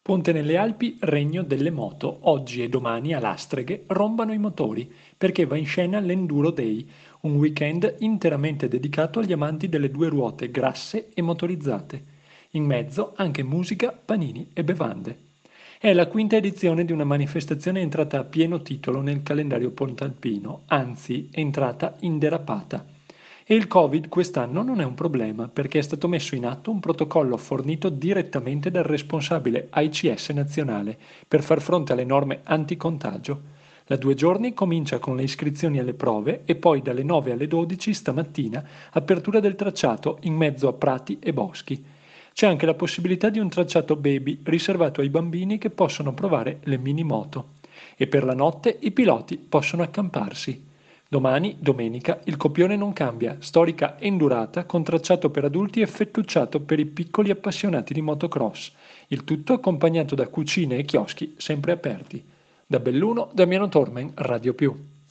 Ponte nelle Alpi, regno delle moto. Oggi e domani a Lastreghe rombano i motori perché va in scena l'Enduro Day, un weekend interamente dedicato agli amanti delle due ruote grasse e motorizzate. In mezzo anche musica, panini e bevande. È la quinta edizione di una manifestazione entrata a pieno titolo nel calendario pontalpino, anzi è entrata in derapata. E il Covid quest'anno non è un problema perché è stato messo in atto un protocollo fornito direttamente dal responsabile AICS nazionale per far fronte alle norme anticontagio. Da 2 giorni comincia con le iscrizioni alle prove e poi dalle 9 alle 12 stamattina apertura del tracciato in mezzo a prati e boschi. C'è anche la possibilità di un tracciato baby riservato ai bambini che possono provare le mini moto. E per la notte i piloti possono accamparsi. Domani, domenica, il copione non cambia, storica endurata con tracciato per adulti e fettucciato per i piccoli appassionati di motocross. Il tutto accompagnato da cucine e chioschi sempre aperti. Da Belluno, Damiano Tormen, Radio Più.